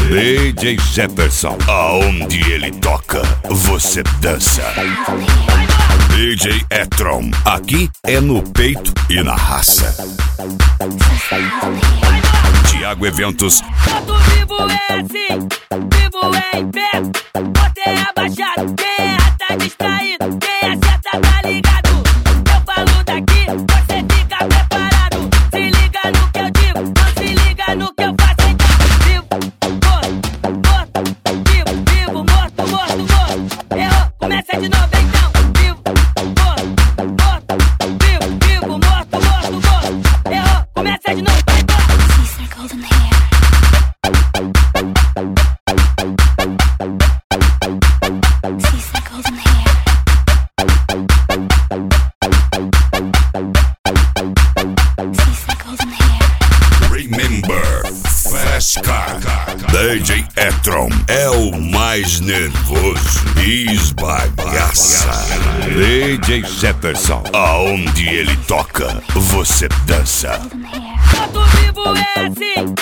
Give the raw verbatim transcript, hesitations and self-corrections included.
D J Jefferson, aonde ele toca, você dança. D J Etron, aqui é no peito e na raça. Thiago Eventos. Todo vivo é assim, vivo é em pé. Botei abaixado, quem erra tá distraído, quem acerta tá ligado. Eu falo daqui, você fica preparado. Se liga no que eu digo, não se liga no que eu faço. Então, vivo, morto, morto, vivo, vivo, morto, morto, morto. Errou, começa de novo então. Vivo, morto, morto, vivo, vivo, morto, morto, morto. Errou, começa de novo. Remember, Fast Car. D J Etron é o mais nervoso e esbagaça. D J Jefferson, aonde ele toca, você dança. Todo vivo é assim,